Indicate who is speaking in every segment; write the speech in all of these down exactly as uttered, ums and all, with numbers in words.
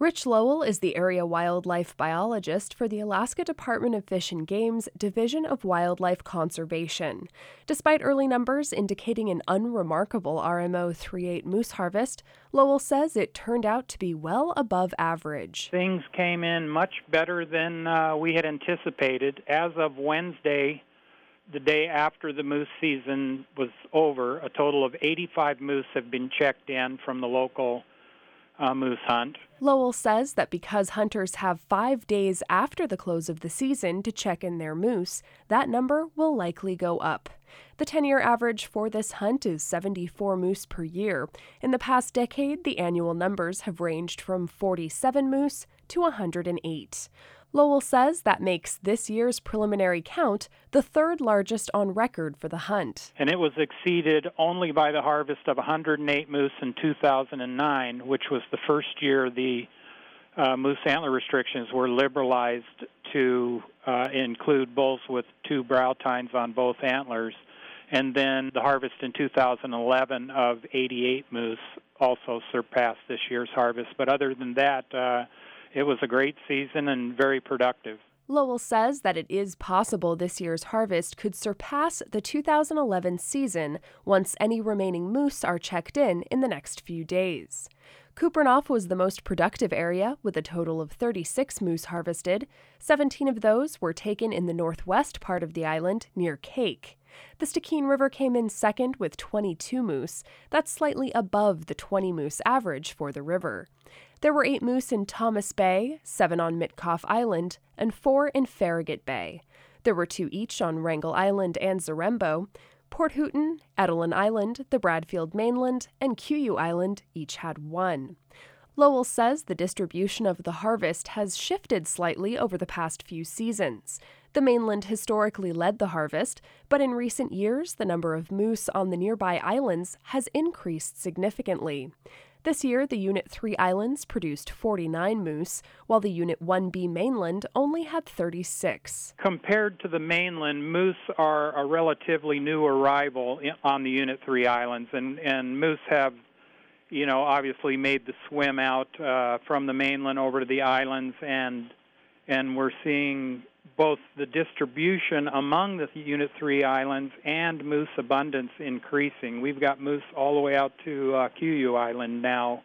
Speaker 1: Rich Lowell is the area wildlife biologist for the Alaska Department of Fish and Game's Division of Wildlife Conservation. Despite early numbers indicating an unremarkable R M O thirty-eight moose harvest, Lowell says it turned out to be well above average.
Speaker 2: Things came in much better than uh, we had anticipated. As of Wednesday, the day after the moose season was over, a total of eighty-five moose have been checked in from the local uh, moose hunt.
Speaker 1: Lowell says that because hunters have five days after the close of the season to check in their moose, that number will likely go up. The ten-year average for this hunt is seventy-four moose per year. In the past decade, the annual numbers have ranged from forty-seven moose to one hundred eight. Lowell says that makes this year's preliminary count the third largest on record for the hunt.
Speaker 2: And it was exceeded only by the harvest of one hundred eight moose in two thousand nine, which was the first year the uh, moose antler restrictions were liberalized to uh, include bulls with two brow tines on both antlers. And then the harvest in two thousand eleven of eighty-eight moose also surpassed this year's harvest. But other than that, uh, it was a great season and very productive.
Speaker 1: Lowell says that it is possible this year's harvest could surpass the two thousand eleven season once any remaining moose are checked in in the next few days. Kupreanof was the most productive area, with a total of thirty-six moose harvested. seventeen of those were taken in the northwest part of the island, near Cake. The Stikine River came in second with twenty-two moose. That's slightly above the twenty moose average for the river. There were eight moose in Thomas Bay, seven on Mitkof Island, and four in Farragut Bay. There were two each on Wrangel Island and Zarembo. Port Hooton, Edelin Island, the Bradfield Mainland, and Kuyu Island each had one. Lowell says the distribution of the harvest has shifted slightly over the past few seasons. The mainland historically led the harvest, but in recent years, the number of moose on the nearby islands has increased significantly. This year, the Unit three islands produced forty-nine moose, while the Unit one B mainland only had thirty-six.
Speaker 2: Compared to the mainland, moose are a relatively new arrival on the Unit three islands, and, and moose have, you know, obviously made the swim out uh, from the mainland over to the islands, and and we're seeing both the distribution among the Unit three islands and moose abundance increasing. We've got moose all the way out to uh, Kuyu Island now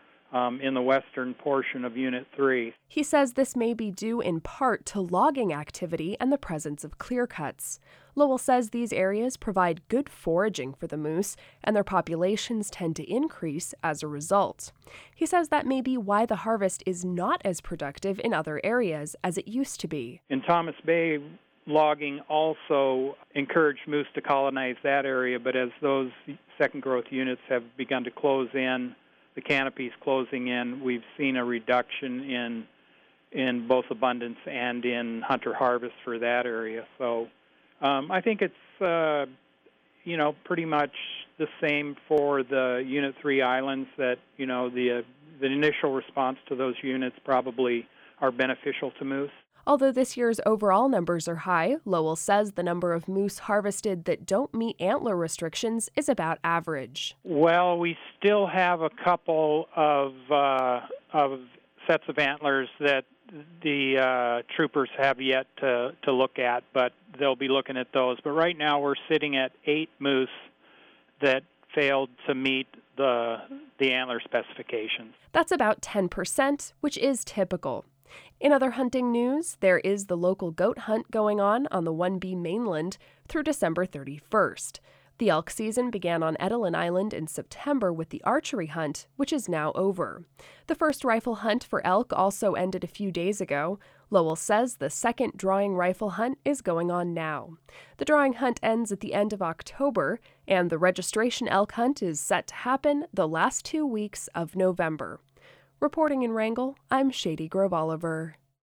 Speaker 2: um, in the western portion of Unit three.
Speaker 1: He says this may be due in part to logging activity and the presence of clear cuts. Lowell says these areas provide good foraging for the moose, and their populations tend to increase as a result. He says that may be why the harvest is not as productive in other areas as it used to be.
Speaker 2: In Thomas Bay, logging also encouraged moose to colonize that area, but as those second growth units have begun to close in, the canopies closing in, we've seen a reduction in in both abundance and in hunter harvest for that area. So Um, I think it's, uh, you know, pretty much the same for the Unit three islands, that, you know, the, uh, the initial response to those units probably are beneficial to moose.
Speaker 1: Although this year's overall numbers are high, Lowell says the number of moose harvested that don't meet antler restrictions is about average.
Speaker 2: Well, we still have a couple of, uh, of sets of antlers that the uh, troopers have yet to, to look at, but they'll be looking at those. But right now we're sitting at eight moose that failed to meet the, the antler specifications.
Speaker 1: That's about ten percent, which is typical. In other hunting news, there is the local goat hunt going on on the one B mainland through December thirty-first. The elk season began on Edelin Island in September with the archery hunt, which is now over. The first rifle hunt for elk also ended a few days ago. Lowell says the second drawing rifle hunt is going on now. The drawing hunt ends at the end of October, and the registration elk hunt is set to happen the last two weeks of November. Reporting in Wrangell, I'm Shady Grove Oliver.